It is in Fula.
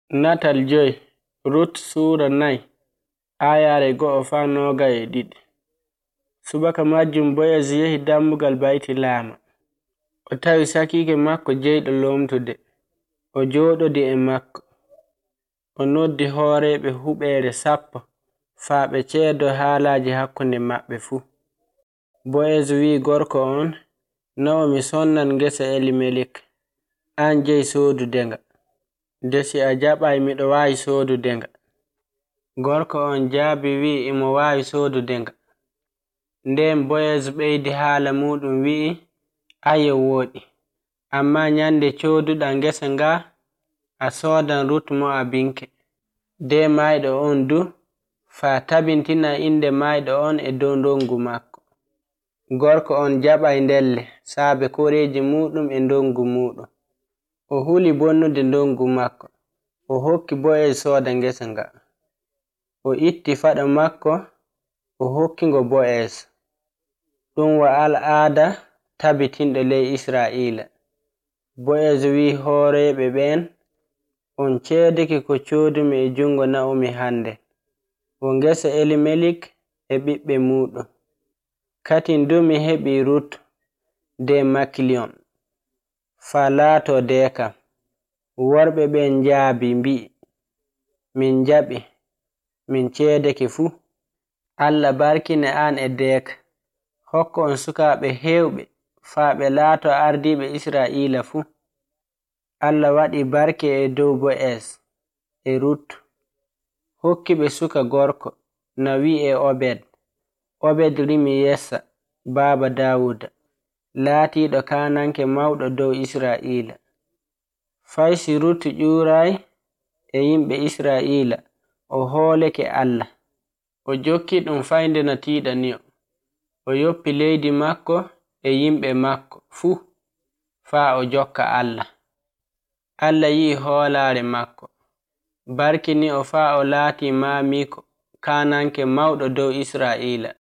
Natal 5 Rut Sura 4 Ayaare 1-2. Subaka majjum Boyez yehi dammugal bayti laama. O tawi sakiike makko jeyɗo lomtude. O jooɗodi e makko. O noddi hooreeɓe huɓeere 10 faa ɓe ceedo haalaaji hakkunde maɓɓe fuu. Boyez wi'i gorko on, Naomi sonnan ngesa Elimelek, an jeyi soodudenga. Desi a jaɓay miɗo waawi soodudenga. Gorko on jaabi wi'i imo waawi soodudenga. Nden Boyez ɓeydi haala muɗum wi'i, ayo wooɗi. Amma nyande cooduɗa ngesa nga, a soodan Rut Mo'abinke. De mayɗo on du, faa tabintina inde mayɗo on e dow ndongu makko. Gorko on jaɓay ndelle, saabe koreeji muɗum e ndongu muɗum. O huli bonnude ndongu makko. O hokki Boyez sooda ngesa nga. O itti faɗo makko, o hokkingo Boyez. Ɗum wa al'aada tabitinɗo ley Israa'ila. Boyez wi'i hooreeɓe ɓen, on ceedake ko coodumi e jungo Naomi hande. O ngesa Elimelek e ɓiɓɓe muɗum. Kati ndu mi heɓi Rut de Makilion, faa laato deekam. Worɓe ɓen njaabi mbi'i, min jaɓi, min ceedake fuu. Allah barkine an e deeka. Hokko on sukaaɓe heewɓe faa ɓe laato ardiiɓe Israa'ila fuu. Allah waɗi barke e dow Boyez e Rut. Hokki ɓe suka gorko na wi'e Obed. Obed rimi Yessa, baaba Daawuda, laatiiɗo kananke mawɗo dow Israa'ila. Fay si Rut ƴuuray e yimɓe Israa'ila, o hoolake Allah. O jokki ɗum faynde no tiiɗani o. O yoppi leydi makko e yimɓe makko fuu, faa o jokka Allah. Allah yi'i hoolaare makko. Barkini o faa o laati maamiiko kananke mawɗo dow Israa'ila.